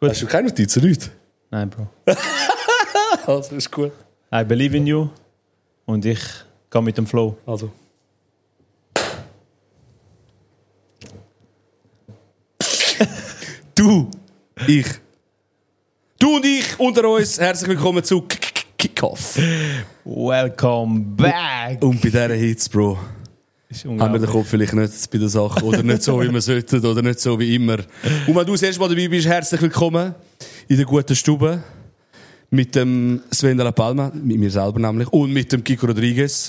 Gut. Hast du keine Notizen, nicht? Nein, Bro. Also, ist gut. I believe in you. Und ich gehe mit dem Flow. Also. Du und ich unter uns. Herzlich willkommen zu Kickoff. Welcome back. Und bei diesen Hits, Bro, Ist haben wir den Kopf vielleicht nicht bei der Sache oder nicht so, wie wir sollten oder nicht so wie immer. Und wenn du das erste Mal dabei bist, herzlich willkommen in der guten Stube mit dem Sven de la Palma, mit mir selber nämlich, und mit dem Kiko Rodriguez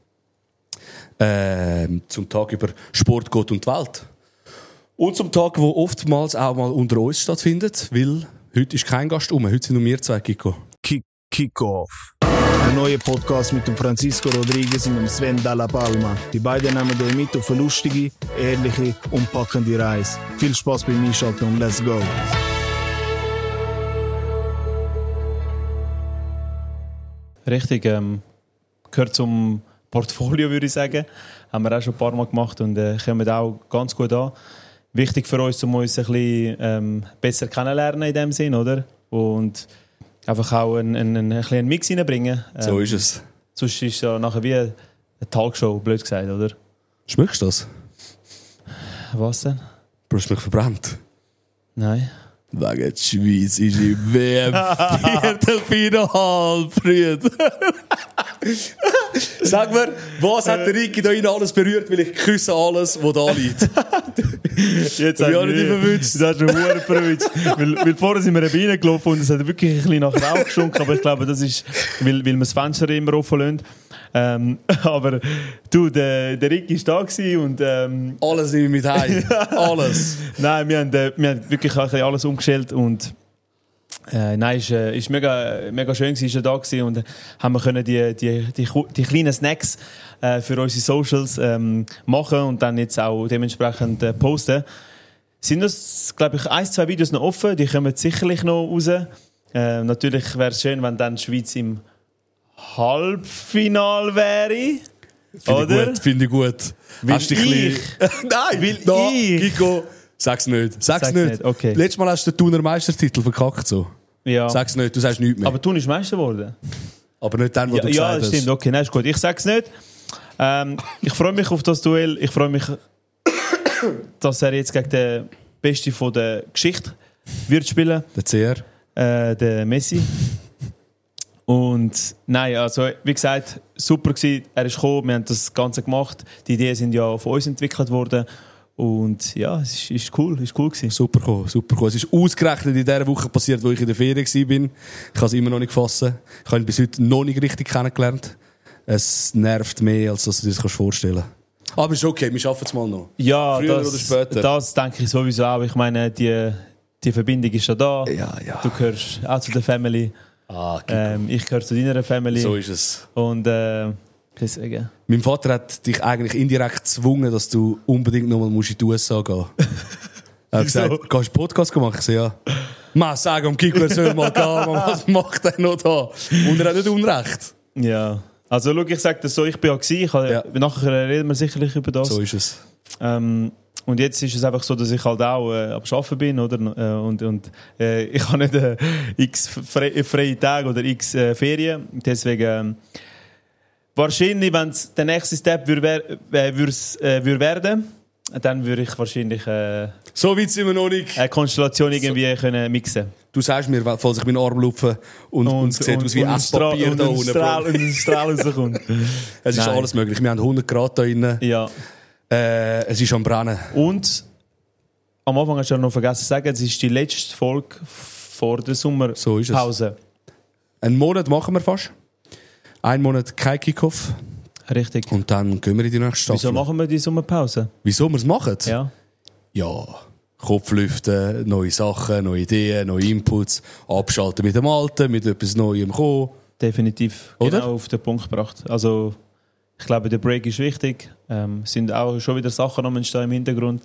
zum Tag über Sport, Gott und die Welt. Und zum Tag, wo oftmals auch mal unter uns stattfindet, weil heute ist kein Gast heute sind nur wir zwei, Kiko. Kickoff. Ein neuer Podcast mit dem Francisco Rodriguez und dem Sven de la Palma. Die beiden nehmen euch mit auf eine lustige, ehrliche und packende Reise. Viel Spaß beim Einschalten und let's go! Richtig, gehört zum Portfolio, würde ich sagen. Haben wir auch schon ein paar Mal gemacht und kommen auch ganz gut an. Wichtig für uns, um uns ein bisschen besser kennenlernen in dem Sinn, oder? Und einfach auch einen kleinen Mix reinbringen. So ist es. Sonst ist es ja nachher wie eine Talkshow, blöd gesagt, oder? Schmeckst du das? Was denn? Du hast mich verbrannt. Nein. Wegen die Schweiz ist im WM-Viertelfinale, Freund. Sag mir, was hat der Ricky da innen alles berührt, weil ich küsse alles, was da liegt. Jetzt habe ich auch nicht verwünscht. Das hast du verdammt verwünscht. weil vorher sind wir eben reingelaufen und es hat wirklich ein bisschen nach Rauch gestunken, aber ich glaube, das ist, weil wir das Fenster immer offen lassen. Aber du, der Ricky war da und alles nehme ich mit heim. Alles. Nein, wir haben wirklich ein bisschen alles umgestellt und nein, ist mega schön gewesen, ist er da gewesen und haben wir können die kleinen Snacks für unsere Socials machen und dann jetzt auch dementsprechend posten. Sind uns, glaube ich, 1-2 Videos noch offen, die kommen sicherlich noch raus. Natürlich wäre es schön, wenn dann die Schweiz im Halbfinale wäre. Finde ich gut. Hast du dich Nein, will ich? Kiko, sag's nicht. Sag's nicht. Okay. Letztes Mal hast du den Thuner Meistertitel verkackt. So. Ja. Sag's nicht, du sagst nichts mehr. Aber Thun ist Meister geworden. Aber nicht dann, wo du gesagt hast. Ja, stimmt. Okay, nein, ist gut. Ich sag's nicht. Ich freue mich auf das Duell. Ich freue mich, dass er jetzt gegen den Besten von der Geschichte wird spielen. Der CR. Der Messi. Und nein, also wie gesagt, super gewesen. Er ist gekommen, wir haben das Ganze gemacht. Die Ideen sind ja von uns entwickelt worden. Und ja, es ist cool gewesen. Super cool. Es ist ausgerechnet in dieser Woche passiert, wo ich in der Ferien war. Ich kann es immer noch nicht fassen. Ich habe ihn bis heute noch nicht richtig kennengelernt. Es nervt mehr, als dass du dir das vorstellen kannst. Aber ist okay, wir schaffen es mal noch. Ja, früher oder später. Das denke ich sowieso auch. Ich meine, die Verbindung ist ja da. Ja. Du gehörst auch zu der Family. Ich gehöre zu deiner Family. So ist es. Und deswegen. Mein Vater hat dich eigentlich indirekt gezwungen, dass du unbedingt noch mal in die USA gehen musst. Er hat gesagt, kannst du einen Podcast machen? Ich so, ja. Man, sag am Kiko, er soll mal gehen, was macht er noch da? Und er hat nicht Unrecht. Ja. Also schau, ich sage das so, ich bin ja gewesen. Nachher reden wir sicherlich über das. So ist es. Und jetzt ist es einfach so, dass ich halt auch am Arbeiten bin, oder? Und ich habe nicht x freie Tage oder x Ferien. Deswegen wahrscheinlich, wenn es der nächste Step würde werden, dann würde ich wahrscheinlich so weit sind wir noch nicht. Eine Konstellation irgendwie können mixen. Du sagst mir, falls ich meinen Arm lupfe und es sieht aus wie Esspapier da unten. Und ein Strahl rauskommt. Es ist alles möglich. Wir haben 100 Grad da drin. Ja. Es ist am Brennen. Und am Anfang hast du ja noch vergessen zu sagen, es ist die letzte Folge vor der Sommerpause. So ist es. Einen Monat machen wir fast. Einen Monat kein Kickoff. Richtig. Und dann gehen wir in die nächste Staffel. Wieso machen wir die Sommerpause? Wieso wir es machen? Ja. Kopflüften, neue Sachen, neue Ideen, neue Inputs, abschalten mit dem Alten, mit etwas Neuem kommen. Definitiv. Oder? Genau auf den Punkt gebracht. Also, ich glaube, der Break ist wichtig. Sind auch schon wieder Sachen am Entstehen im Hintergrund.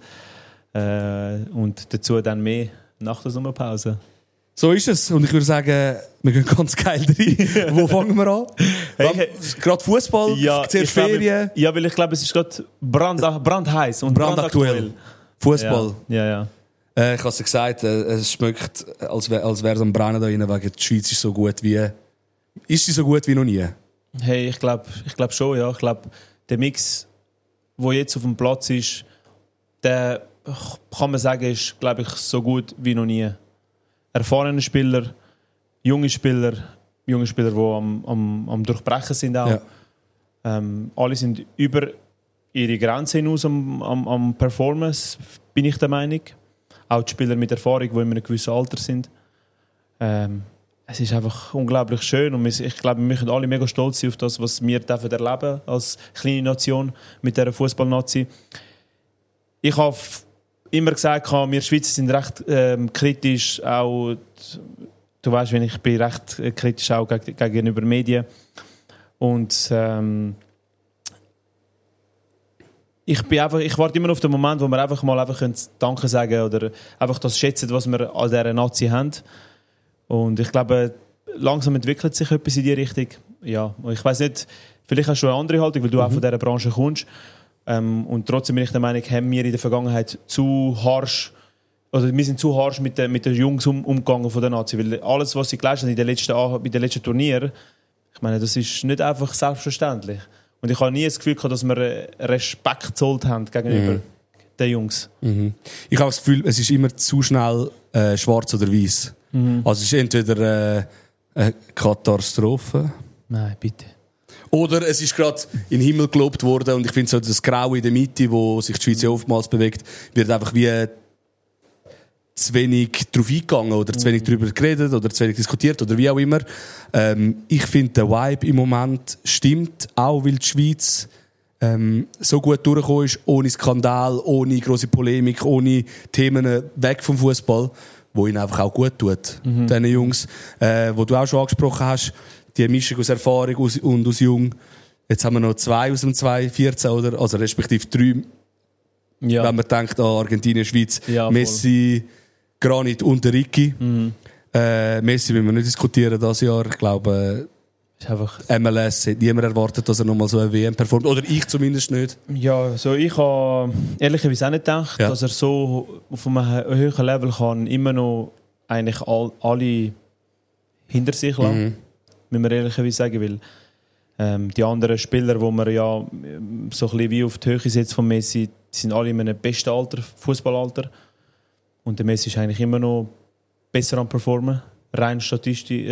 Und dazu dann mehr nach der Sommerpause. So ist es. Und ich würde sagen, wir gehen ganz geil rein. Wo fangen wir an? Gerade Fußball, zuerst Ferien. Weil ich glaube, es ist gerade brandheiß und brandaktuell. Fußball. Ja. Ich habe es gesagt, es schmeckt, als wäre es am Brennen da rein, wegen die Schweiz ist so gut wie... Ist sie so gut wie noch nie? Hey, ich glaub schon, ja. Ich glaube, der Mix, der jetzt auf dem Platz ist, der, kann man sagen, ist, glaube ich, so gut wie noch nie. Erfahrene Spieler, junge Spieler, die am Durchbrechen sind auch. Ja. Alle sind über ihre Grenzen hinaus am Performance, bin ich der Meinung. Auch die Spieler mit Erfahrung, die in einem gewissen Alter sind. Es ist einfach unglaublich schön und ich glaube, wir müssen alle mega stolz sein auf das, was wir erleben als kleine Nation mit dieser Fußballnazi. Ich habe immer gesagt, wir Schweizer sind recht kritisch, auch du weißt, ich bin recht kritisch auch gegenüber Medien und ich warte immer auf den Moment, wo wir einfach Danke sagen können oder einfach das schätzen, was wir an dieser Nazi haben. Und ich glaube, langsam entwickelt sich etwas in die Richtung. Ja, ich weiss nicht, vielleicht hast du eine andere Haltung, weil du auch von dieser Branche kommst. Und trotzdem bin ich der Meinung, haben wir in der Vergangenheit zu harsch mit den Jungs umgegangen von der Nazi. Weil alles, was sie geleistet haben in den letzten Turnieren, ich meine, das ist nicht einfach selbstverständlich. Und ich habe nie das Gefühl gehabt, dass wir Respekt gezollt haben gegenüber den Jungs. Ich habe das Gefühl, es ist immer zu schnell schwarz oder weiß. Also es ist entweder eine Katastrophe. Nein, bitte. Oder es ist gerade in den Himmel gelobt worden und ich finde so das Graue in der Mitte, wo sich die Schweiz ja oftmals bewegt, wird einfach wie zu wenig drauf eingegangen oder zu wenig darüber geredet oder zu wenig diskutiert oder wie auch immer. Ich finde, der Vibe im Moment stimmt, auch weil die Schweiz so gut durchgekommen ist, ohne Skandal, ohne grosse Polemik, ohne Themen weg vom Fußball, wo ihnen einfach auch gut tut, diesen Jungs. Wo du auch schon angesprochen hast, die Mischung aus Erfahrung und aus Jung. Jetzt haben wir noch 2 aus dem 2014, oder? Also respektive 3, wenn man denkt an Argentinien, Schweiz, ja, Messi, Granit und der Ricky. Messi will man nicht diskutieren dieses Jahr. Ich glaube, MLS hat niemand erwartet, dass er nochmal so eine WM performt. Oder ich zumindest nicht. Ja, so ich habe ehrlicherweise auch nicht gedacht, dass er so auf einem höheren Level kann immer noch eigentlich alle hinter sich lassen. Wenn man ehrlicherweise sagen will. Die anderen Spieler, die man ja so ein bisschen wie auf die Höhe setzt von Messi, die sind alle in einem besten Alter, Fußballalter. Und der Messi ist eigentlich immer noch besser am Performen, rein Statistik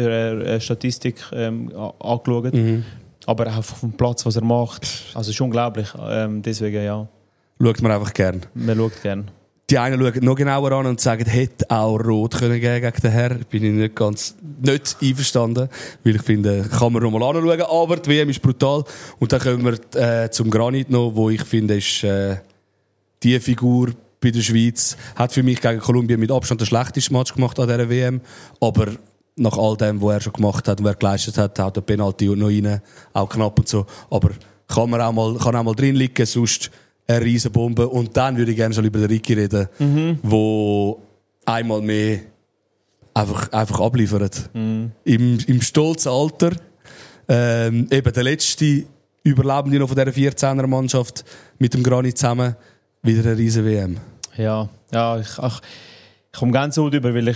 angeschaut. Aber auch vom Platz, was er macht, also ist unglaublich. Deswegen ja. Schaut man einfach gern. Man schaut gern. Die einen schauen noch genauer an und sagen, hätte auch rot können geben gegen den Herr. Bin ich nicht einverstanden, weil ich finde, kann man noch mal anschauen. Aber die WM ist brutal. Und dann kommen wir zum Granit noch, wo ich finde, ist die Figur bei der Schweiz. Hat für mich gegen Kolumbien mit Abstand das schlechteste Match gemacht an dieser WM. Aber nach all dem, was er schon gemacht hat und was er geleistet hat, haut der Penalty noch rein, auch knapp und so. Aber kann auch mal drin liegen, sonst eine Riesenbombe. Und dann würde ich gerne schon über den Ricky reden, wo einmal mehr einfach abliefert. Im stolzen Alter. Eben der letzte Überlebende noch von dieser 14er-Mannschaft mit dem Granit zusammen. Wieder eine riesen WM. Ja, ich komme ganz so drüber, weil ich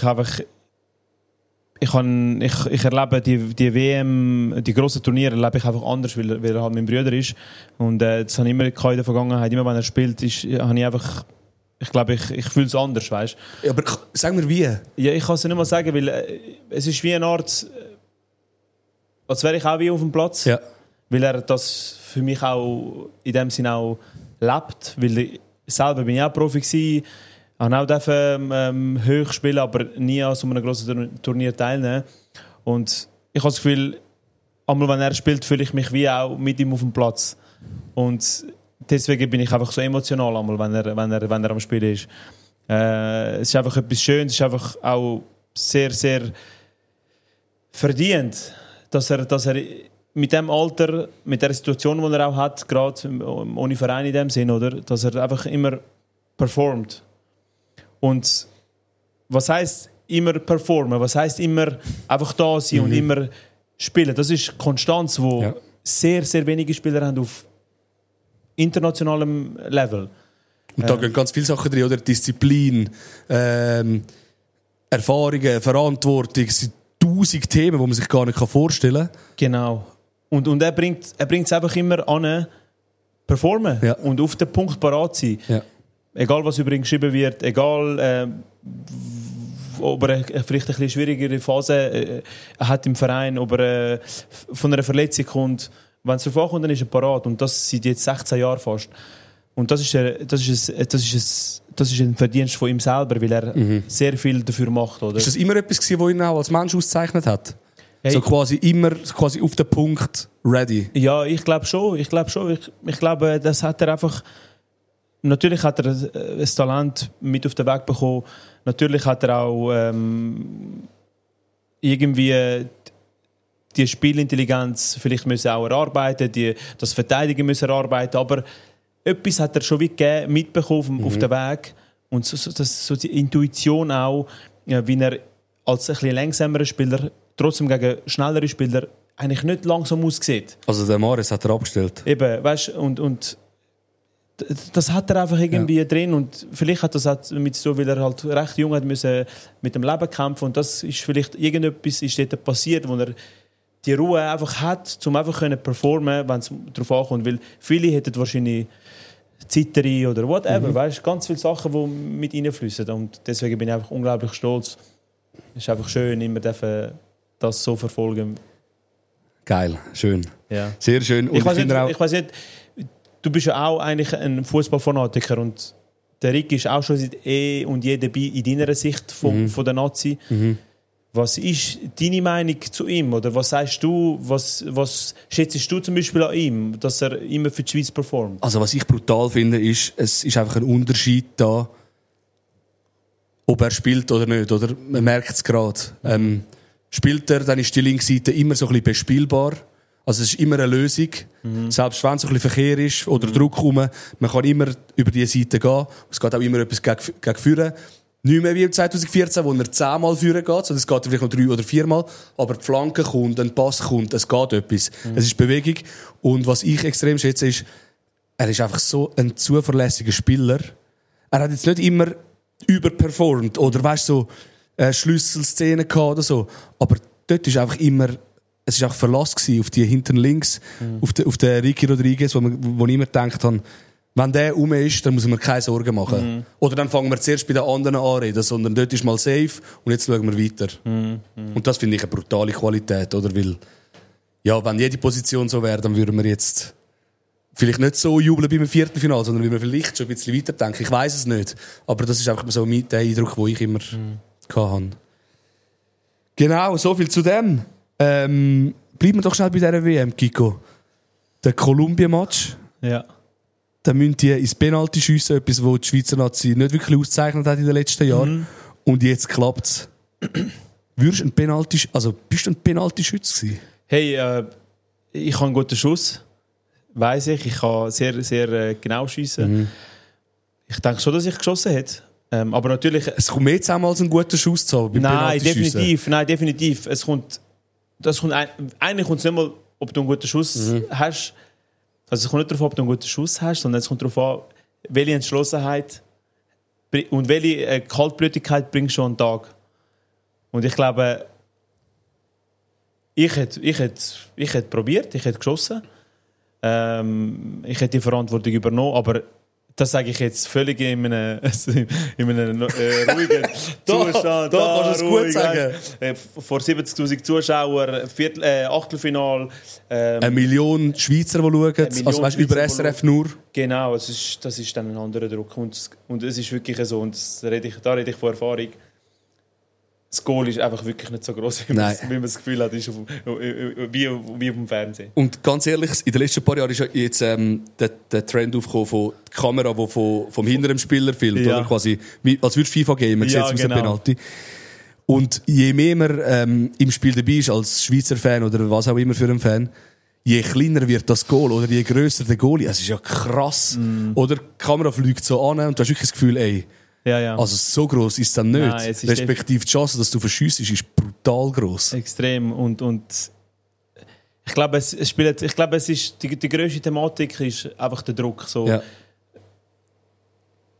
erlebe die WM, die grossen Turniere erlebe ich einfach anders, weil er halt mein Bruder ist. Und das habe ich immer in der Vergangenheit, immer wenn er spielt, habe ich einfach, ich glaube, ich fühle es anders, weißt du. Ja, aber sag mir wie? Ja, ich kann es nicht mal sagen, weil es ist wie eine Art, als wäre ich auch wie auf dem Platz. Ja. Weil er das für mich auch in dem Sinne auch lebt, weil ich selber bin ich auch Profi gewesen, durfte auch hoch spielen, aber nie an so einem grossen Turnier teilnehmen. Und ich habe das Gefühl, einmal wenn er spielt, fühle ich mich wie auch mit ihm auf dem Platz. Und deswegen bin ich einfach so emotional, einmal, wenn er am Spielen ist. Es ist einfach etwas Schönes, es ist einfach auch sehr, sehr verdient, dass er mit dem Alter, mit der Situation, die er auch hat, gerade ohne Verein in dem Sinn, oder, dass er einfach immer performt. Und was heisst immer performen? Was heisst immer einfach da sein und immer spielen? Das ist Konstanz, die sehr, sehr wenige Spieler haben auf internationalem Level. Und da gehen ganz viele Sachen drin, oder? Disziplin, Erfahrungen, Verantwortung, es sind 1000 Themen, die man sich gar nicht vorstellen kann. Genau. Und er bringt es einfach immer an, performen und auf den Punkt parat sein. Ja. Egal, was übrigens geschrieben wird, egal, ob er vielleicht eine schwierigere Phase hat im Verein, ob er von einer Verletzung kommt. Wenn es darauf ankommt, dann ist er parat. Und das seit jetzt 16 Jahren fast. Und das ist ein Verdienst von ihm selber, weil er sehr viel dafür macht. Oder? Ist das immer etwas gewesen, was ihn auch als Mensch ausgezeichnet hat? Hey. So quasi immer auf den Punkt ready? Ja, ich glaube schon. Ich glaube, das hat er einfach... Natürlich hat er ein Talent mit auf den Weg bekommen. Natürlich hat er auch irgendwie die Spielintelligenz vielleicht müssen auch erarbeiten, das Verteidigen müssen erarbeiten. Aber etwas hat er schon mitbekommen auf dem Weg. Und so die Intuition auch, wie er als ein bisschen langsamerer Spieler trotzdem gegen schnellere Spieler eigentlich nicht langsam aussieht. Also der Maris hat er abgestellt. Eben, weißt, und das hat er einfach irgendwie drin und vielleicht hat das damit so, weil er halt recht jung hat müssen mit dem Leben kämpfen und das ist vielleicht irgendetwas ist dort passiert, wo er die Ruhe einfach hat, um einfach können performen, wenn es darauf ankommt, weil viele hätten wahrscheinlich Zitterei oder whatever, weißt, ganz viele Sachen, die mit reinfließen und deswegen bin ich einfach unglaublich stolz. Es ist einfach schön, immer das so verfolgen. Geil, schön. Ja. Sehr schön. Und ich weiss nicht, du bist ja auch eigentlich ein Fußballfanatiker und der Rick ist auch schon seit und je dabei in deiner Sicht von der Nazi. Was ist deine Meinung zu ihm? Oder was sagst du, was schätzt du zum Beispiel an ihm, dass er immer für die Schweiz performt? Also was ich brutal finde, ist, es ist einfach ein Unterschied da, ob er spielt oder nicht. Oder? Man merkt es gerade. Spielt er, dann ist die linke Seite immer so ein bisschen bespielbar. Also es ist immer eine Lösung. Selbst wenn es so ein bisschen Verkehr ist oder Druck rum, man kann immer über diese Seite gehen. Es geht auch immer etwas gegen Führen. Nicht mehr wie im 2014, wo er 10-mal führen geht, sondern es geht vielleicht noch 3 oder 4-mal. Aber die Flanke kommt, ein Pass kommt, es geht etwas. Es ist Bewegung. Und was ich extrem schätze, ist, er ist einfach so ein zuverlässiger Spieler. Er hat jetzt nicht immer überperformt oder weißt so Schlüsselszenen gehabt oder so. Aber dort ist einfach immer, es ist auch Verlass gewesen auf die hinten links, auf den Ricky Rodriguez, wo ich immer gedacht habe, wenn der rum ist, dann muss man keine Sorgen machen. Oder dann fangen wir zuerst bei den anderen an, sondern dort ist mal safe und jetzt schauen wir weiter. Und das finde ich eine brutale Qualität, oder? Weil, ja, wenn jede Position so wäre, dann würden wir jetzt vielleicht nicht so jubeln beim Viertelfinale, sondern würden wir vielleicht schon ein bisschen weiterdenken. Ich weiss es nicht. Aber das ist einfach so der Eindruck, den ich immer hatte. Genau, so viel zu dem. Bleiben wir doch schnell bei dieser WM, Kiko. Der Kolumbien-Match. Ja. Da müssen die ins Penalty schiessen, etwas, was die Schweizer Nazi nicht wirklich ausgezeichnet hat in den letzten Jahren. Und jetzt klappt es. Bist du ein Penalty-Schütze gewesen? Hey, ich habe einen guten Schuss. Weiss ich. Ich kann sehr, sehr genau schiessen. Ich denke schon, dass ich geschossen hätte. Aber natürlich... Es kommt mehr zusammen als ein guter Schuss zu haben. Nein, definitiv. Eigentlich kommt es nicht mal, ob du einen guten Schuss hast. Also es kommt nicht darauf an, ob du einen guten Schuss hast, sondern es kommt darauf an, welche Entschlossenheit und welche Kaltblütigkeit bringst du an den Tag. Und ich glaube, ich hätte probiert, ich hätte geschossen. Ich hätte die Verantwortung übernommen, aber das sage ich jetzt völlig in einem ruhigen Zustand. Da kannst du es gut sagen. Vor 70'000 Zuschauern, Achtelfinal. 1 Million Schweizer, die schauen, also weißt, über SRF nur. Genau, das ist dann ein anderer Druck. Und es ist wirklich so, und da rede ich von Erfahrung. Das Goal ist einfach wirklich nicht so gross, wie man das Gefühl hat, ist wie auf dem Fernsehen. Und ganz ehrlich, in den letzten paar Jahren ist jetzt der Trend aufgekommen von der Kamera, die vom hinteren Spieler filmt, oder quasi, als würde FIFA gehen, man sieht es aus dem Penalty. Und je mehr man im Spiel dabei ist, als Schweizer Fan oder was auch immer für einen Fan, je kleiner wird das Goal oder je grösser der Goalie. Es ist ja krass. Oder die Kamera fliegt so an und du hast wirklich das Gefühl, ey, ja. Also so gross ist es dann nicht. Nein, es ist respektive die Chance, dass du verschiessst, ist brutal gross. Extrem. Und ich glaube, es ist die grösste Thematik ist einfach der Druck. So. Ja.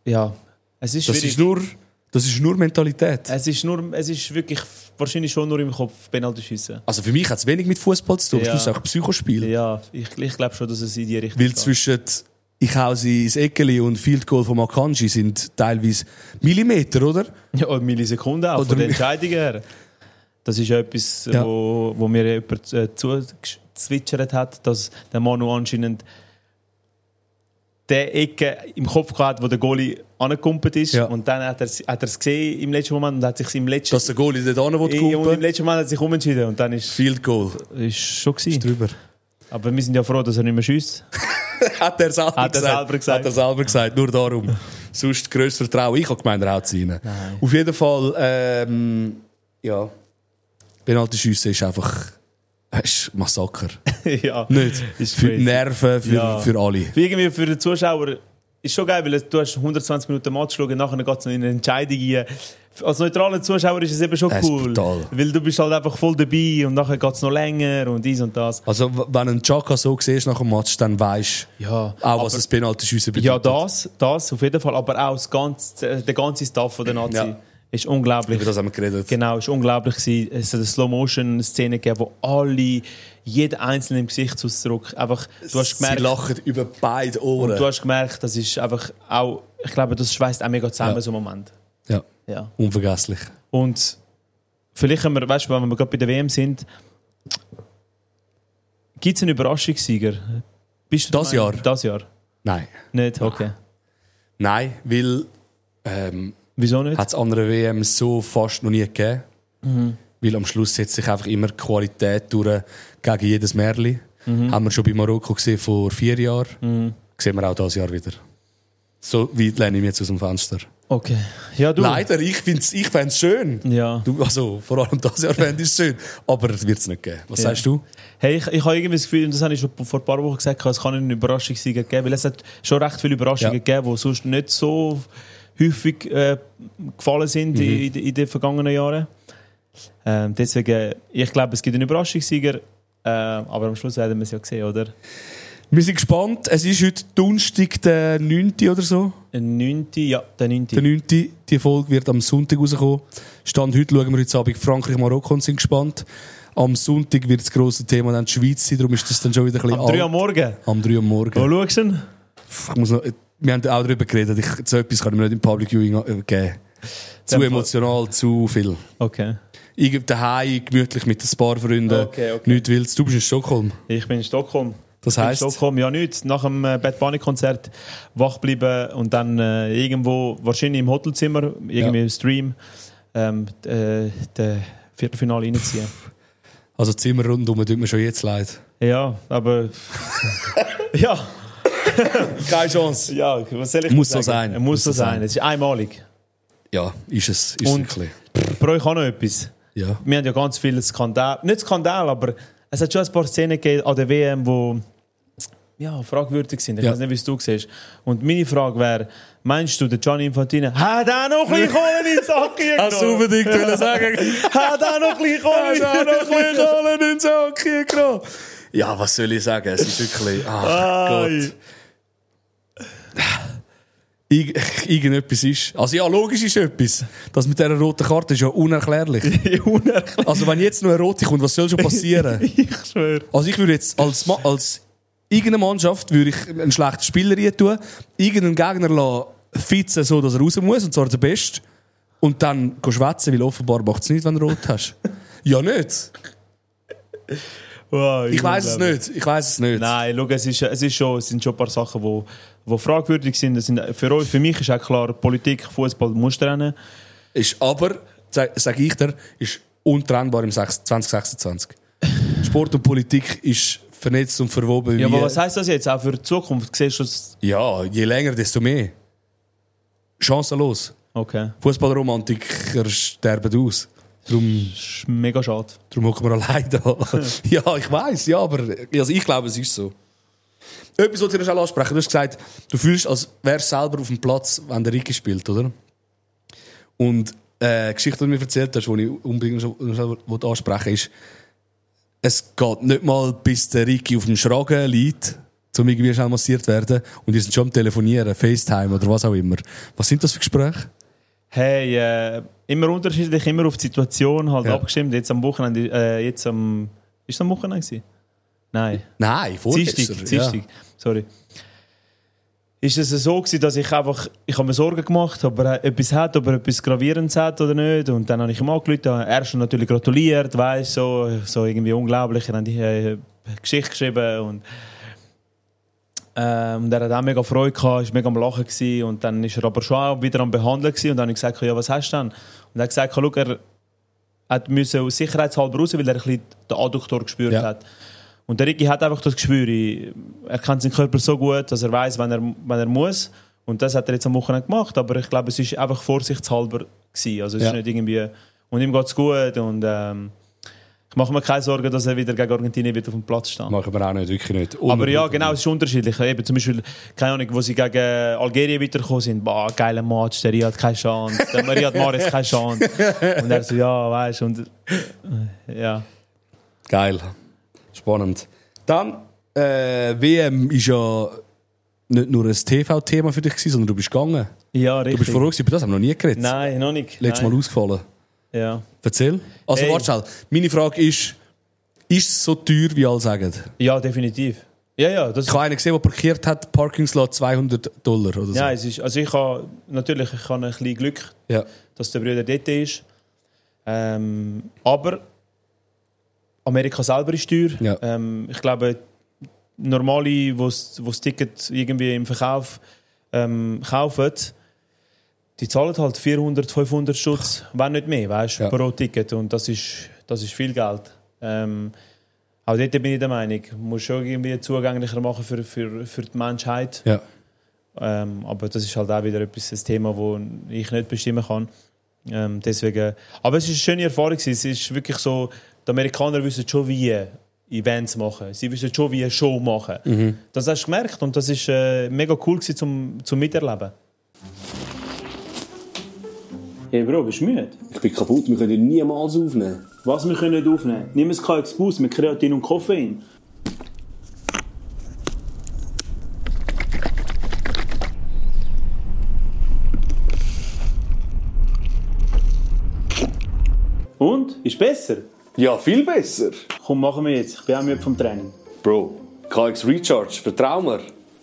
Ja, es ist schwierig. Das ist nur Mentalität. Es ist wirklich wahrscheinlich schon nur im Kopf, Penalty-Schüsse. Also für mich hat es wenig mit Fußball zu tun. Ja. Das ist auch Psychospiel. Ja, ich glaube schon, dass es in die Richtung Weil geht. zwischen ich hau sie ins Eckeli und Field Goal von Akanji sind teilweise Millimeter, oder? Ja, und Millisekunden auch, von der Entscheidung her. Das ist etwas, Ja. wo mir jemand zugezwitschert hat, dass der Manu anscheinend der Ecke im Kopf gehabt, wo der Goalie angekumpelt ist. Ja. Und dann hat er es gesehen im letzten Moment und hat sich im letzten... Dass der Goalie dort hin will und im kumpen. letzten Moment hat er sich umentschieden und dann ist Field Goal. schon gewesen. Ist drüber. Aber wir sind ja froh, dass er nicht mehr schiesst. Hat er selber gesagt. Hat er selber gesagt. Nur darum. Sonst grösses Vertrauen. Ich habe gemeint, er haut sie rein. Nein. Auf jeden Fall, ja. Penalty-Schüsse ist einfach ist Massaker. Ja, Nicht? ist Für die crazy. Nerven, Ja. für alle. Irgendwie für den Zuschauer ist schon geil, weil du hast 120 Minuten Match geschaut und nachher geht es noch in eine Entscheidung rein. Als neutraler Zuschauer ist es eben schon Das ist cool. brutal. Weil du bist halt einfach voll dabei und nachher geht es noch länger und dies und das. Also, wenn ein Chaka so siehst nach dem Match, dann weisst Ja, du auch, was das Penalty-Schüsse bedeutet. ja, das auf jeden Fall, aber auch der ganze Staff von der Nazi Ja. ist unglaublich. Über das haben wir geredet. Genau, ist unglaublich gewesen. Es hat eine Slow-Motion-Szene gegeben, wo alle, jeder einzelne im Gesichtsausdruck, einfach, du hast gemerkt, Sie lachen über beide Ohren. und du hast gemerkt, das ist einfach auch, ich glaube, das schweißt auch mega zusammen, Ja. so einen Moment. Ja, Ja. unvergesslich. Und vielleicht können wir, weißt du, wenn wir gerade bei der WM sind, gibt es einen Überraschungssieger? Bist du Das der Meinung? Jahr? Das Jahr? Nein. Nicht? Okay. Nein, weil Wieso nicht? hat es andere WM so fast noch nie gegeben. Weil am Schluss setzt sich einfach immer die Qualität durch gegen jedes Märli. Haben wir schon bei Marokko gesehen vor 4 Jahren. Sehen wir auch dieses Jahr wieder. So weit lehne ich mich jetzt aus dem Fenster. Okay. Ja, du. Leider, ich fände es schön. Ja. Du, also, vor allem dieses Jahr fände ich es schön. Aber es wird es nicht geben. Was Ja. sagst du? Hey, ich habe irgendwie das Gefühl, und das habe ich schon vor ein paar Wochen gesagt, es kann einen Überraschungssieger geben, weil es hat schon recht viele Überraschungen Ja. gegeben, die sonst nicht so häufig gefallen sind in den vergangenen Jahren. Deswegen, ich glaube, es gibt einen Überraschungssieger, aber am Schluss werden wir es ja sehen, oder? Wir sind gespannt. Es ist heute Donnerstag, der 9. oder so. Der 9. Ja, der 9. Der 9. Die Folge wird am Sonntag rauskommen. Stand heute schauen wir heute Abend Frankreich, Marokko und sind gespannt. Am Sonntag wird das grosse Thema dann die Schweiz sein, darum ist das dann schon wieder ein bisschen Am 3 Uhr am Morgen. Am 3 Uhr am Morgen. Wo schaust du denn? Ich muss noch, wir haben auch darüber geredet, so etwas kann ich mir nicht im Public Viewing geben. Zu emotional, zu viel. Okay. Irgendwie daheim, gemütlich mit ein paar Freunden. Okay. Nichts Wildes. Du bist in Stockholm. Ich bin in Stockholm. Das heisst? In Stockholm, ja nichts. Nach dem Bad Bunny Konzert wach bleiben und dann irgendwo, wahrscheinlich im Hotelzimmer, irgendwie im Stream, der Viertelfinale reinziehen. Also Zimmer rundum tut mir schon jetzt leid. Ja, aber... ja, Keine Chance. ja, was soll ich Muss sagen? so sein. Muss so sein. Es ist einmalig. Ja, ist es. Ist Und- wirklich. Für euch auch noch etwas. Ja. Wir haben ja ganz viele Skandal, nicht Skandal, aber es hat schon ein paar Szenen gegeben an der WM, die ja, fragwürdig sind. Ich Ja. weiß nicht, wie es du siehst. Und meine Frage wäre, meinst du, der Gianni Infantino hat auch noch ein bisschen Kohle in den Sack Hast du unbedingt wollen sagen? Hat auch noch ein bisschen Kohle Kohlen in den Sack genommen. Ja, was soll ich sagen? Es ist wirklich... Ach Gott. Irgendetwas ist... Also ja, logisch ist etwas. Das mit dieser roten Karte ist ja unerklärlich. Unerklärlich. Also wenn jetzt noch eine rote kommt, was soll schon passieren? Ich schwöre. Also ich würde jetzt als irgendeine Mannschaft würde ich einen schlechten Spieler rein tun, irgendeinen Gegner lassen fitzen, so dass er raus muss, und zwar der Beste. Und dann schwätzen, weil offenbar macht es nicht, wenn du rot hast. Ja, nicht. Wow, Ich weiß es nicht. Ich weiß es nicht. Nein, schau, es sind schon ein paar Sachen, die fragwürdig sind. Für mich ist auch klar, Politik, Fußball muss trennen. Ist aber, sage ich dir, ist untrennbar im 2026. Sport und Politik ist vernetzt und verwoben. Ja, wie- aber was heisst das jetzt auch für die Zukunft? Siehst du das? Ja, je länger, desto mehr. Chancenlos. Okay. Fußballromantiker sterben aus. Darum Das ist mega schade. hocken wir allein da. Ja, ich weiss, ja, aber also ich glaube, es ist so. Etwas, was ich dir schon ansprechen. Du hast gesagt, du fühlst, als wärst du selber auf dem Platz, wenn der Ricky spielt, oder? Und eine Geschichte, die du mir erzählt hast, die ich unbedingt schon ansprechen will, ist, es geht nicht mal, bis der Ricky auf dem Schragen liegt, um irgendwie schnell massiert werden. Und die sind schon am Telefonieren, FaceTime oder was auch immer. Was sind das für Gespräche? Hey, immer unterschiedlich, immer auf die Situation halt abgestimmt. Jetzt am Wochenende, ist es am Wochenende gewesen? Nein, vorgestern. Dienstag, sorry. Ist es so gewesen, dass ich habe mir Sorgen gemacht, ob er etwas hat, ob er etwas Gravierendes hat oder nicht. Und dann habe ich ihm angerufen, er schon natürlich gratuliert, weißt, so irgendwie unglaublich. Er hat die Geschichte geschrieben und er hat auch mega Freude gehabt, war mega am Lachen gewesen. Und dann war er aber schon auch wieder am Behandeln gewesen. Und dann habe ich gesagt, ja, was hast du denn? Und er hat gesagt, schau, er musste aus sicherheitshalber raus, weil er ein bisschen den Adduktor gespürt hat. Und der Ricky hat einfach das Gespür. Er kennt seinen Körper so gut, dass er weiß, wenn er muss. Und das hat er jetzt am Wochenende gemacht. Aber ich glaube, es war einfach vorsichtshalber gewesen. Also es ist nicht irgendwie... Und ihm geht es gut. Und ich mache mir keine Sorgen, dass er wieder gegen Argentinien wird auf dem Platz steht. Machen wir auch nicht, wirklich nicht. Aber ja, genau, es ist unterschiedlich. Eben zum Beispiel, keine Ahnung, wo sie gegen Algerien weitergekommen sind. Boah, geiler Match, der Riyad keine Chance. Der Riyad Mahrez keine Chance. Und er so, ja, weißt du. Ja. Geil. Spannend. Dann, WM ist ja nicht nur ein TV-Thema für dich gewesen, sondern du bist gegangen. Ja, richtig. Du bist froh gewesen, über das haben wir noch nie geredet. Nein, noch nicht. Letztes Mal ausgefallen. Ja. Erzähl. Also warte schnell. Meine Frage ist es so teuer, wie alle sagen? Ja, definitiv. Ja, das ich habe einen gesehen, der parkiert hat, Parkingslot $200 oder so. Ja, es ist, also ich habe ein bisschen Glück, dass der Bruder dort ist. Aber Amerika selber ist teuer. Ja. Ich glaube, normale, die das Ticket irgendwie im Verkauf kaufen, die zahlen halt 400, 500 Stutz, wenn nicht mehr, weißt, pro Ticket. Und das ist viel Geld. Auch dort bin ich der Meinung, man muss schon irgendwie zugänglicher machen für die Menschheit. Ja. Aber das ist halt auch wieder ein Thema, das ich nicht bestimmen kann. Deswegen, aber es ist eine schöne Erfahrung. Es ist wirklich so, die Amerikaner wissen schon, wie Events machen. Sie wissen schon, wie eine Show machen. Mhm. Das hast du gemerkt und das war mega cool zum Miterleben. Hey Bro, bist du müde? Ich bin kaputt, wir können niemals aufnehmen. Was, wir können nicht aufnehmen? Nimm ein KX Boost mit Kreatin und Koffein. Und? Ist besser? Ja, viel besser. Komm, machen wir jetzt. Ich bin auch müde vom Training. Bro, KX Recharge, vertrau mir.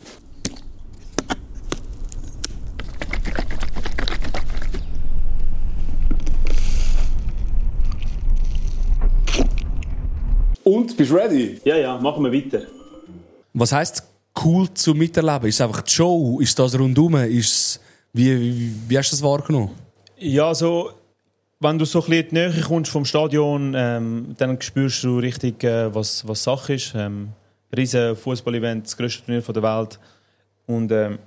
Und, bist du ready? Ja, machen wir weiter. Was heisst cool zu miterleben? Ist es einfach die Show? Ist das rundum? Wie hast du das wahrgenommen? Ja, so, wenn du so ein bisschen in die Nähe kommst vom Stadion, dann spürst du richtig, was Sache ist. Riesen Fußball-Event, das grösste Turnier der Welt. Und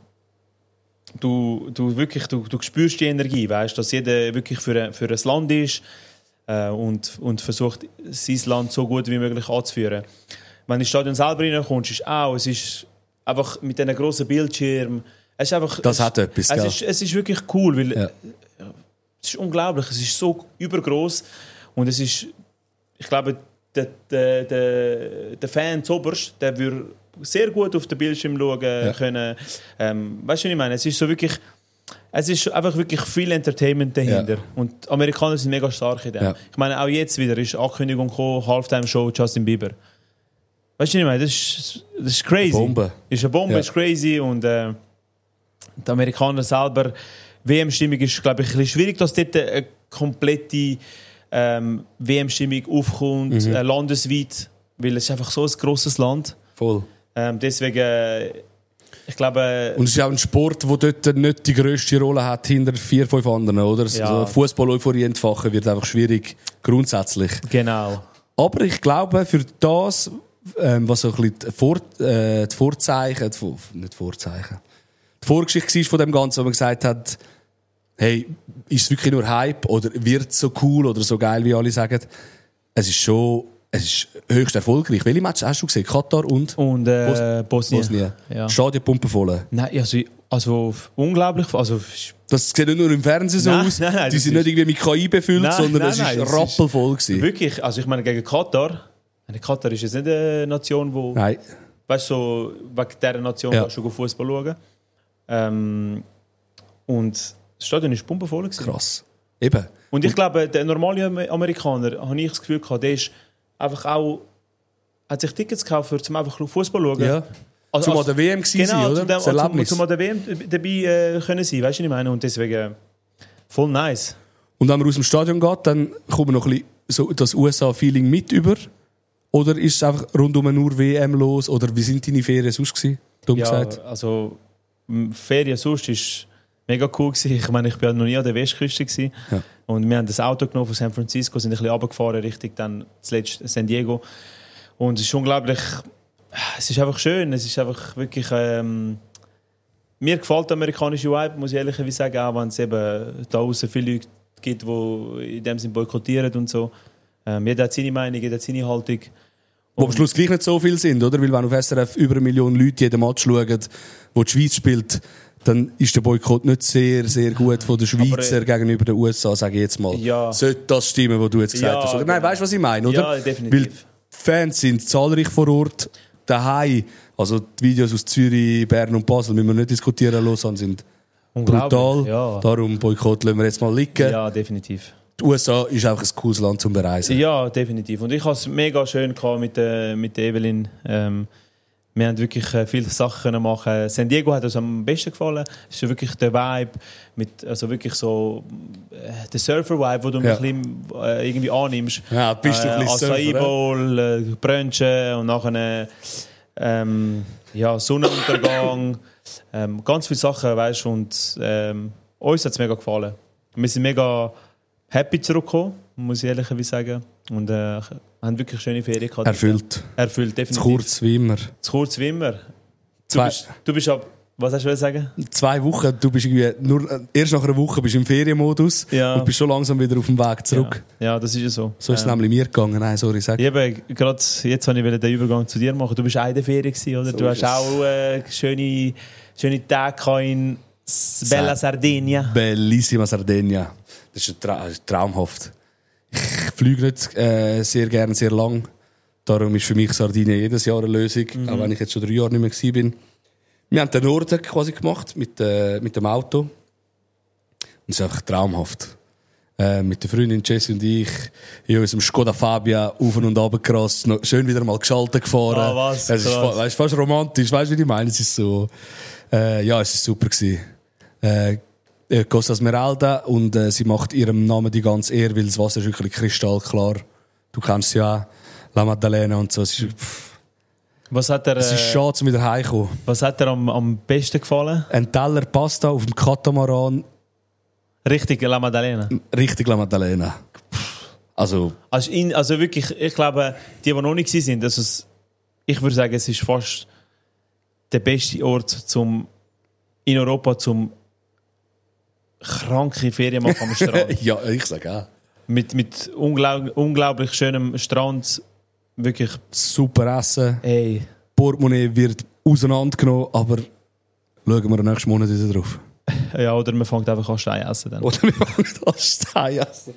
du spürst die Energie, weißt, dass jeder wirklich für ein Land ist. Und versucht, sein Land so gut wie möglich anzuführen. Wenn du ins Stadion selber reinkommst, es ist einfach mit diesen grossen Bildschirmen. Es ist einfach, das hat etwas, es ist wirklich cool, weil es ist unglaublich. Es ist so übergroß und es ist, ich glaube, der Fan zuoberst, der würde sehr gut auf den Bildschirm schauen können. Weißt du, was ich meine? Es ist so wirklich. Es ist einfach wirklich viel Entertainment dahinter. Ja. Und die Amerikaner sind mega stark in dem. Ja. Ich meine, auch jetzt wieder ist Ankündigung gekommen, Halftime-Show Justin Bieber. Weißt du, was ich meine? Das ist crazy. Eine Bombe. Ist eine Bombe, ist crazy. Und die Amerikaner selber, WM-Stimmung ist, glaube ich, ein bisschen schwierig, dass dort eine komplette WM-Stimmung aufkommt, landesweit. Weil es ist einfach so ein grosses Land. Voll. Deswegen... Ich glaube, und es ist auch ein Sport, der dort nicht die grösste Rolle hat hinter 4, 5 anderen, oder? Ja. Also Fußball-Euphorie entfachen wird einfach schwierig, grundsätzlich. Genau. Aber ich glaube, für das, was so ein bisschen die Vorzeichen, nicht Vorzeichen, die Vorgeschichte war von dem Ganzen, wo man gesagt hat, hey, ist es wirklich nur Hype oder wird es so cool oder so geil, wie alle sagen? Es ist höchst erfolgreich. Welche Matches hast du gesehen? Katar und Bosnien. Ja. Stadionpumpe voll. Nein, also unglaublich. Also, das sieht nicht nur im Fernsehen so aus. Nein, die sind nicht irgendwie mit KI befüllt, sondern es war rappelvoll. Wirklich, also ich meine, gegen Katar. Katar ist jetzt nicht eine Nation, wo... Nein. weißt du, so, wegen dieser Nation kannst du Fußball schauen. Und das Stadion war pumpenvoll. Krass. Eben. Und ich glaube, der normale Amerikaner, habe ich das Gefühl gehabt, der ist einfach auch, hat sich Tickets gekauft, um einfach Fußball zu schauen. Ja. Zum an der WM gewesen sein, oder? Das Erlebnis. Zum an der WM dabei können sein, weißt du, was ich meine? Und deswegen voll nice. Und wenn man aus dem Stadion geht, dann kommt man noch ein bisschen so das USA-Feeling mit über? Oder ist es einfach rundum nur WM los? Oder wie sind deine Ferien sonst gewesen? Dumm gesagt. Also Ferien sonst ist mega cool gewesen. Ich meine, ich war noch nie an der Westküste gewesen. Ja. Und wir haben das Auto genommen von San Francisco, sind ein bisschen runtergefahren Richtung dann zuletzt San Diego. Und es ist unglaublich, es ist einfach schön, es ist einfach wirklich, mir gefällt der amerikanische Vibe, muss ich ehrlich sagen, auch wenn es eben da draußen viele Leute gibt, die in dem Sinne boykottieren und so. Jeder hat seine Meinung, jeder hat seine Haltung. Wo am Schluss gleich nicht so viel sind, oder? Weil wenn auf SRF über 1 Million Leute jeden Match schauen, wo die Schweiz spielt, dann ist der Boykott nicht sehr, sehr gut von den Schweizer gegenüber den USA, sage ich jetzt mal. Ja. Sollte das stimmen, was du jetzt gesagt hast? Oder? Nein, weißt du, was ich meine, oder? Ja, definitiv. Weil Fans sind zahlreich vor Ort, daheim. Also die Videos aus Zürich, Bern und Basel müssen wir nicht diskutieren, Lausanne sind brutal. Ja. Darum Boykott lassen wir jetzt mal liegen. Ja, definitiv. Die USA ist einfach ein cooles Land zum Bereisen. Ja, definitiv. Und ich hatte es mega schön mit Evelyn. Wir haben wirklich viele Sachen machen. San Diego hat uns am besten gefallen. Es ist wirklich der Vibe, also wirklich so der Surfer-Vibe, den du ein bisschen irgendwie annimmst. Ja, bist du ein bisschen Acai Bowl, Brunchen und nachher Sonnenuntergang. Ganz viele Sachen, weißt du. Und uns hat es mega gefallen. Wir sind mega happy zurückgekommen, muss ich ehrlich sagen. Und haben wirklich schöne Ferien gehabt. Erfüllt, definitiv. Zu kurz wie immer. Du bist ab, was hast du sagen? 2 Wochen, du bist irgendwie, erst nach einer Woche bist du im Ferienmodus und bist schon langsam wieder auf dem Weg zurück. Ja, das ist ja so. So ist es nämlich mir gegangen. Nein, sorry, sag. Gerade jetzt wollte ich den Übergang zu dir machen. Du bist auch in der Ferien gewesen, oder? So du hast auch schöne Tage in Bella Sardegna. Bellissima Sardegna. Das ist traumhaft. Ich fliege nicht sehr gerne, sehr lang. Darum ist für mich Sardinien jedes Jahr eine Lösung, auch wenn ich jetzt schon 3 Jahre nicht mehr gewesen bin. Wir haben den Norden quasi gemacht mit dem Auto. Und es ist einfach traumhaft. Mit der Freundin Jessie und ich in unserem Skoda Fabia auf und ab gerast, schön wieder mal geschaltet gefahren. Es ist fast romantisch, weißt du, wie ich meine? Es ist so, es ist super gewesen. Costa Smeralda und sie macht ihrem Namen die ganze Ehre, weil das Wasser ist wirklich kristallklar. Du kennst sie ja, La Maddalena und so. Es ist schade, um wieder heimzukommen. Was hat dir am besten gefallen? Ein Teller Pasta auf dem Katamaran. Richtig La Maddalena? Richtig La Maddalena. Also wirklich, ich glaube, die noch nicht sind, ich würde sagen, es ist fast der beste Ort in Europa zum kranke Ferien machen am Strand. Ja, ich sage auch. Mit unglaublich schönem Strand. Wirklich. Super Essen. Ey. Portemonnaie wird auseinandergenommen, aber schauen wir nächsten Monat wieder drauf. Ja, oder man fängt einfach an Stein essen dann. Oder man fängt an Stein essen.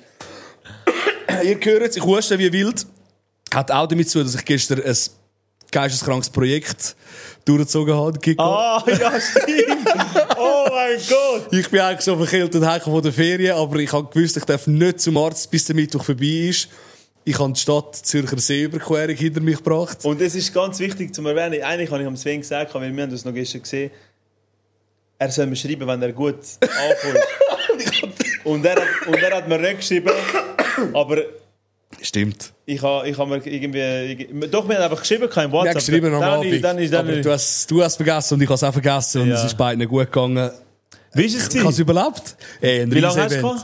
Ihr hört, ich huste wie wild. Hat auch damit zu tun, dass ich gestern ein geisteskrankes Projekt durchgezogen habe. Ah, ja, stimmt. Oh mein Gott. Ich bin eigentlich so verkältet heimgekommen von der Ferien, aber ich habe gewusst, ich darf nicht zum Arzt, bis der Mittwoch vorbei ist. Ich habe die Stadt Zürcher Seeüberquerung hinter mich gebracht. Und es ist ganz wichtig zu erwähnen, eigentlich habe ich am Sven gesagt, weil wir haben das noch gestern gesehen, er soll mir schreiben, wenn er gut ankommt. und er hat mir nicht geschrieben, aber... Stimmt. Ich habe mir irgendwie... Doch, wir haben einfach geschrieben, kein WhatsApp. Wir haben geschrieben am Abend, aber du hast vergessen und ich habe es auch vergessen und es ist beiden gut gegangen. Wie ist es? Ich habe es überlebt. Wie lange hast du gehabt?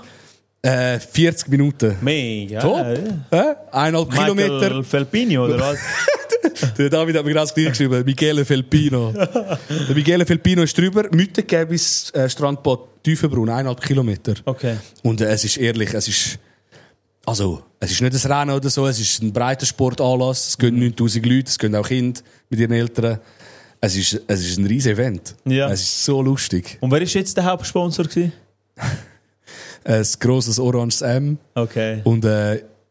40 Minuten. Mega. Top. 1,5 Kilometer. Michael Felpini, oder was? Der David hat mir gerade gleich geschrieben. Michele Felpino. Der Michele Felpino ist drüber. Müttergäbe bis Strandbad Tiefenbrunn. 1,5 Kilometer. Okay. Und es ist ehrlich, es ist nicht ein Rennen oder so. Es ist ein breiter Sportanlass. Es gehen 9000 Leute. Es gehen auch Kinder mit ihren Eltern. Es ist ein riesen Event. Ja. Es ist so lustig. Und wer war jetzt der Hauptsponsor gewesen? Ein grosses oranges M. Okay. Und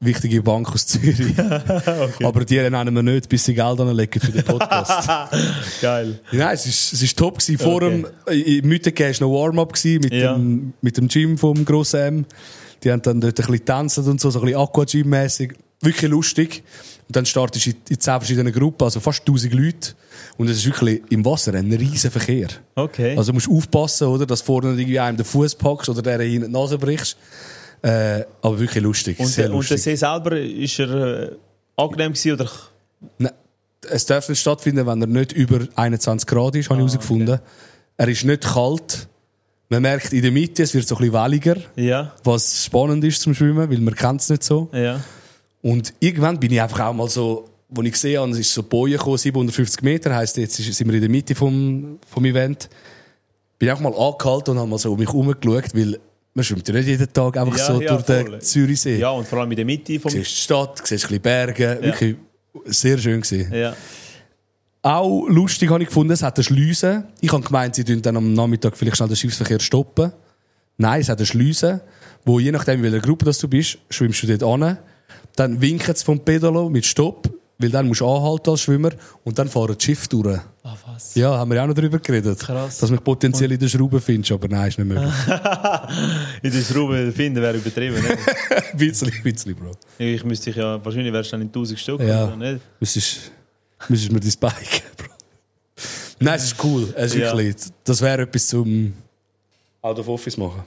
wichtige Bank aus Zürich. Okay. Aber die nennen wir nicht, bis sie Geld anlegen für den Podcast. Geil. Nein, es ist top gewesen. Vor dem, im Müttergehen war noch Warm-up gewesen mit dem Gym vom grossen M. Die haben dann dort ein bisschen getanzt und so ein bisschen Aqua-Gym-mässig. Wirklich lustig. Und dann startest du in 10 verschiedenen Gruppen, also fast 1000 Leute. Und es ist wirklich im Wasser ein riesen Verkehr. Okay. Also du musst aufpassen, oder, dass vorne irgendwie einem den Fuß packst oder der hinten die Nase brichst. Aber wirklich lustig. Und, sehr und lustig. der See selber, ist er angenehm gewesen, oder? Nein, es darf nicht stattfinden, wenn er nicht über 21 Grad ist, habe ich herausgefunden. Okay. Er ist nicht kalt. Man merkt in der Mitte, es wird so ein bisschen welliger. Ja. Was spannend ist zum Schwimmen, weil man kennt es nicht so. Ja. Und irgendwann bin ich einfach auch mal so, wo ich gesehen habe, es ist so Bojen gekommen, 750 Meter, heisst jetzt sind wir in der Mitte vom Event. Bin ich auch mal angehalten und habe mal so um mich herumgeschaut, weil man schwimmt ja nicht jeden Tag einfach durch den Zürichsee. Ja, und vor allem in der Mitte vom... Du siehst die Stadt, du siehst ein bisschen Berge, wirklich sehr schön gewesen. Ja. Auch lustig habe ich gefunden, es hat eine Schleuse. Ich habe gemeint, sie stoppen dann am Nachmittag vielleicht schnell den Schiffsverkehr stoppen. Nein, es hat eine Schleuse, wo je nachdem, in welcher Gruppe du bist, schwimmst du dort an. Dann winken sie vom Pedalo mit Stopp, weil dann musst du anhalten als Schwimmer und dann fahren das Schiff durch. Ah, was? Ja, haben wir ja auch noch darüber geredet. Krass. Dass du mich potenziell in der Schraube findest, aber nein, ist nicht möglich. In der Schraube finden wäre übertrieben. Ein bisschen, Bro. Ich müsste dich ja, wahrscheinlich wärst du dann in 1000 Stück. Ja, oder nicht? müsstest mir dein Bike, Bro. Nein, es ist cool. Es ist wirklich, das wäre etwas zum Out of Office machen.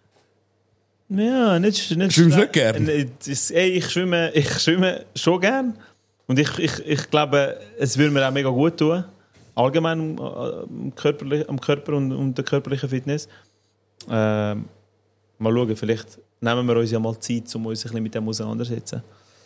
Ja, nicht Schwimmst du nicht gern? Ich schwimme schon gern. Und ich glaube, es würde mir auch mega gut tun. Allgemein am Körper und der körperlichen Fitness. Mal schauen, vielleicht nehmen wir uns ja mal Zeit, um uns ein bisschen mit dem auseinanderzusetzen.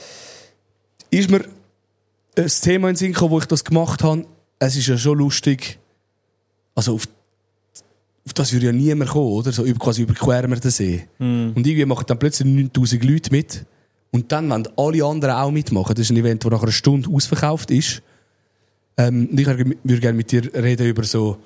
Ist mir ein Thema in den Sinn gekommen, wo ich das gemacht habe. Es ist ja schon lustig. Also auf das würde ja niemand kommen, oder? So quasi überqueren wir den See. Und irgendwie machen dann plötzlich 9000 Leute mit. Und dann wollen alle anderen auch mitmachen. Das ist ein Event, das nach einer Stunde ausverkauft ist. Ich würde gerne mit dir reden über so,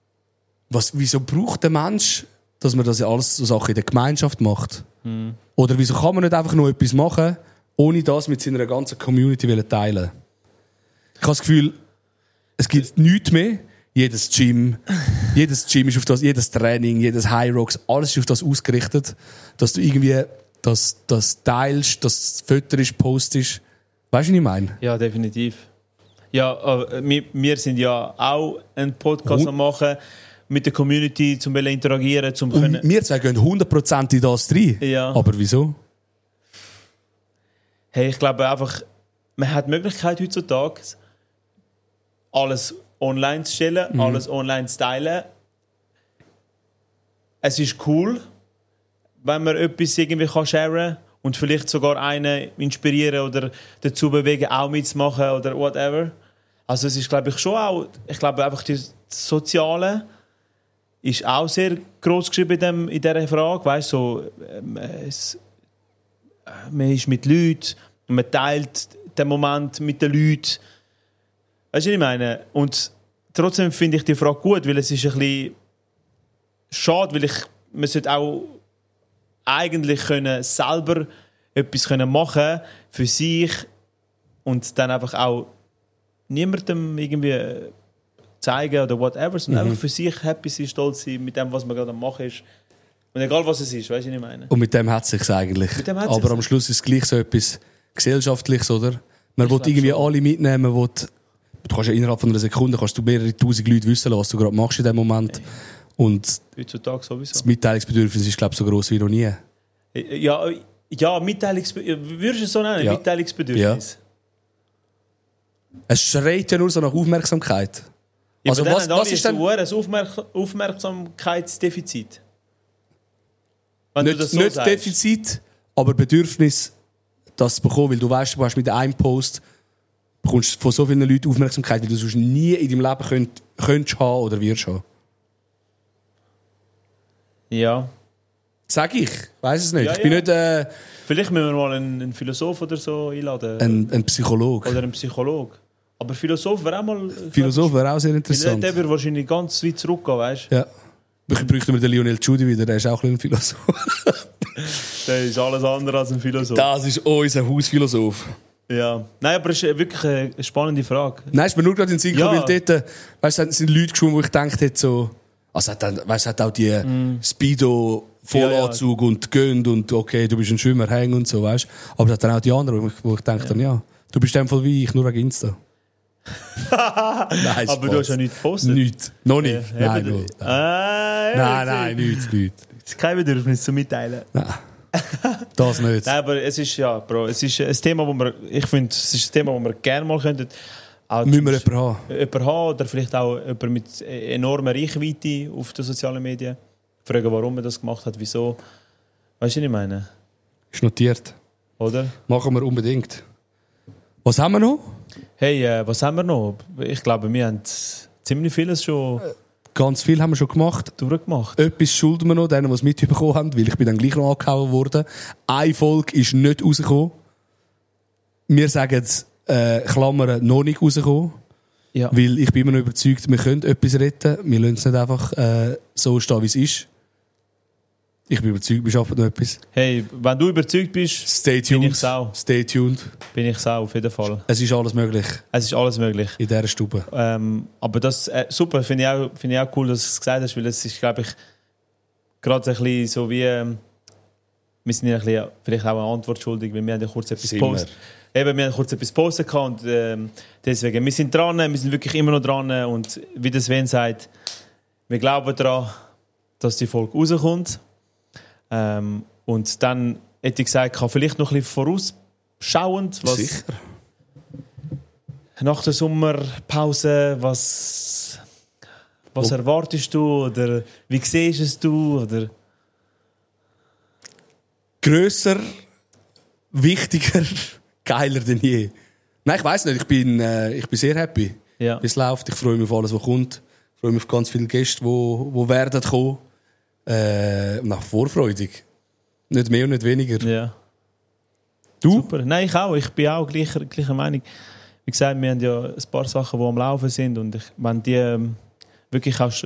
wieso braucht der Mensch, dass man das alles so Sachen in der Gemeinschaft macht? Oder wieso kann man nicht einfach noch etwas machen, ohne das mit seiner ganzen Community teilen? Ich habe das Gefühl, es gibt nichts mehr. Jedes Gym ist auf das, jedes Training, jedes High Rocks, alles ist auf das ausgerichtet, dass du irgendwie das teilst, das Fotos postest. Weißt du, was ich meine? Ja, definitiv. Ja, wir sind ja auch einen Podcast am machen mit der Community, um interagieren, um können. Wir zwei gehen 100% in das rein. Ja. Aber wieso? Hey, ich glaube einfach, man hat die Möglichkeit heutzutage, alles online zu stellen, alles online zu teilen. Es ist cool, wenn man etwas irgendwie sharen kann und vielleicht sogar einen inspirieren oder dazu bewegen, auch mitzumachen oder whatever. Also es ist, glaube ich, schon auch, ich glaube einfach, das Soziale ist auch sehr gross geschrieben in dieser Frage. Weißt, so, man ist mit Leuten und man teilt den Moment mit den Leuten. Weißt du, was ich meine? Und trotzdem finde ich die Frage gut, weil es ist ein bisschen schade, weil man sollte auch eigentlich selber etwas machen für sich und dann einfach auch niemandem irgendwie zeigen oder whatever, sondern einfach für sich happy sein, stolz sein mit dem, was man gerade am machen ist. Und egal was es ist, weißt du, was ich meine? Und mit dem hat es sich eigentlich. Aber am Schluss ist es gleich so etwas Gesellschaftliches, oder? Man will irgendwie schon alle mitnehmen, du kannst ja innerhalb von einer Sekunde mehrere tausend Leute wissen lassen, was du gerade machst in dem Moment. Hey. Und heutzutage sowieso. Das Mitteilungsbedürfnis ist, glaube ich, so gross wie noch nie. Ja, Mitteilungsbedürfnis. Würdest du es so nennen? Ja. Mitteilungsbedürfnis? Ja. Es schreit ja nur so nach Aufmerksamkeit. Ja, also was ist denn ein Aufmerksamkeitsdefizit? Wenn nicht, du das so nicht sagst. Defizit, aber Bedürfnis, das zu bekommen. Weil du weißt, du hast mit einem Post bekommst von so vielen Leuten Aufmerksamkeit, wie du sonst nie in deinem Leben könntest haben oder wirst haben. Ja. Sag ich. Weiß es nicht. Ja, ich bin nicht... Vielleicht müssen wir mal einen Philosoph oder so einladen. Ein Psychologe. Oder einen Psychologe. Aber Philosoph wäre auch mal... Philosoph wäre auch sehr interessant. Der würde wahrscheinlich ganz weit zurückgehen, weißt du? Ja. Ich bräuchte mir den Lionel Giudi wieder, der ist auch ein Philosoph. Der ist alles andere als ein Philosoph. Das ist unser Hausphilosoph. Ja. Nein, aber es ist wirklich eine spannende Frage. Nein, ist mir nur gerade in den Sinn gekommen, Ja. weil dort, weißt du, sind Leute geschwommen, wo ich gedacht hätte, so, also hat auch die Speedo-Vollanzug und gönnt und okay, du bist ein Schwimmer, häng und so, weißt du. Aber es hat dann auch die anderen, wo ich denke, dann, ja, du bist in dem Fall wie ich, nur wegen Insta. Nein, Aber du hast ja nichts gepostet. Nichts. Noch nicht. Ja, Nein, eben. null. Nein, nichts. Es ist kein Bedürfnis zu mitteilen. Nein. Das nicht. Nein, aber es ist, ja, Bro, es ist ein Thema, wo wir, ich finde, es ist ein Thema, wo wir gerne mal könnten. Müssen wir jemanden haben? Jemanden haben oder vielleicht auch jemanden mit enormer Reichweite auf den sozialen Medien. Fragen, warum er das gemacht hat, wieso. Weißt du, was ich meine? Ist notiert. Oder? Machen wir unbedingt. Was haben wir noch? Hey, was haben wir noch? Ich glaube, wir haben ziemlich vieles schon Ganz viel haben wir schon gemacht. durchgemacht. Etwas schulden wir noch, denen, die es mitbekommen haben, weil ich bin dann gleich noch angehauen worden. Eine Folge ist nicht rausgekommen. Wir sagen Klammern, noch nicht rausgekommen. Ja. Weil ich bin immer noch überzeugt, wir können etwas retten. Wir lassen es nicht einfach so stehen, wie es ist. Ich bin überzeugt, wir schaffen noch etwas. Hey, wenn du überzeugt bist, Stay tuned. bin ich auch. Stay tuned. Bin ich auch, auf jeden Fall. Es ist alles möglich Es ist alles möglich. in dieser Stube. Aber das super, finde ich auch cool, dass du es gesagt hast, weil es ist, glaube ich, gerade ein bisschen so wie, wir sind ja ein bisschen, vielleicht auch eine Antwort schuldig, weil wir haben ja kurz etwas Sind wir. gepostet. Eben, wir haben kurz etwas gepostet und deswegen, wir sind dran, wir sind wirklich immer noch dran und wie der Sven sagt, wir glauben daran, dass die Folge rauskommt. Und dann hätte ich gesagt, kann vielleicht noch ein bisschen vorausschauend, was Sicher. nach der Sommerpause, was erwartest du oder wie siehst du es oder Grösser, wichtiger, geiler denn je. Nein, ich weiss nicht, ich bin sehr happy, ja. wie es läuft. Ich freue mich auf alles, was kommt. Ich freue mich auf ganz viele Gäste, die werden kommen. Nach vorfreudig. Nicht mehr und nicht weniger. Ja. Du? Super. Nein, ich auch. Ich bin auch gleicher Meinung. Wie gesagt, wir haben ja ein paar Sachen, die am Laufen sind und wenn die wirklich auch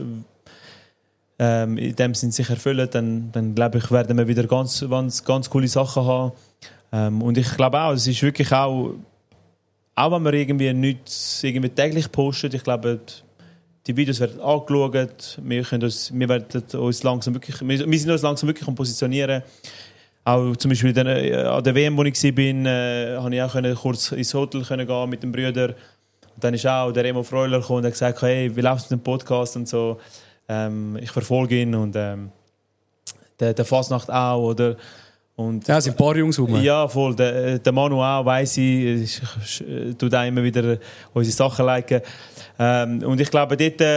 in dem Sinn sich erfüllen, dann glaube ich, werden wir wieder ganz coole Sachen haben. Und ich glaube auch, es ist wirklich auch wenn wir irgendwie nichts täglich posten, ich glaube, die Videos werden angeschaut, wir sind uns langsam wirklich am Positionieren. Auch zum Beispiel an der WM, wo ich war, konnte ich auch kurz ins Hotel gehen mit den Brüdern. Und dann ist auch der Remo Freuler gekommen und hat gesagt, hey, wie läuft es mit dem Podcast und so. Ich verfolge ihn und der Fasnacht auch. Oder? Und, Ja, es sind ein paar Jungs rum. ja, voll. Der Manu auch, weiss ich tut auch immer wieder unsere Sachen liken. Und ich glaube,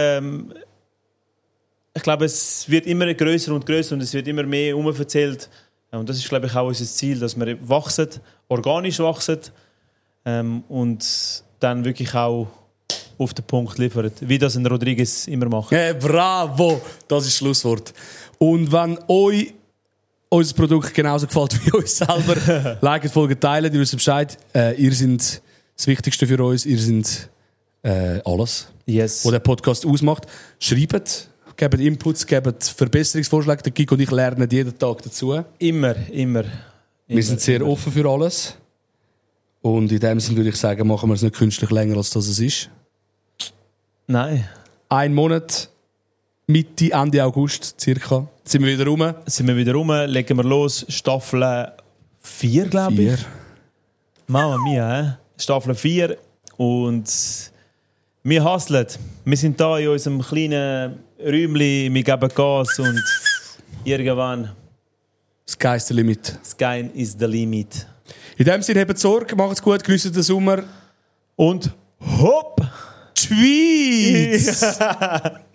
es wird immer grösser und grösser und es wird immer mehr erzählt. Und das ist, glaube ich, auch unser Ziel, dass wir wachsen, organisch wachsen und dann wirklich auch auf den Punkt liefern, wie das ein Rodriguez immer macht. Hey, bravo! Das ist das Schlusswort. Und wenn euch unser Produkt genauso gefällt wie uns selber, liket, folgt, teilen, ihr wisst Bescheid. Ihr seid das Wichtigste für uns. Ihr seid alles, Yes. was der Podcast ausmacht. Schreibt, gebt Inputs, gebt Verbesserungsvorschläge. Der Kiko und ich lernen jeden Tag dazu. Immer. Wir sind sehr offen für alles. Und in dem Sinne würde ich sagen, machen wir es nicht künstlich länger, als das es ist. Nein. 1 Monat, Mitte, Ende August circa, sind wir wieder rum. Sind wir wieder rum, legen wir los. Staffel 4, glaube ich. 4. Mama mia, Staffel 4. Und wir hustlen. Wir sind da in unserem kleinen Räumchen, wir geben Gas und irgendwann Sky's the limit. Sky is the limit. In dem Sinne, habt Sorge, macht's gut, grüßt den Sommer. Und hopp! Schweiz!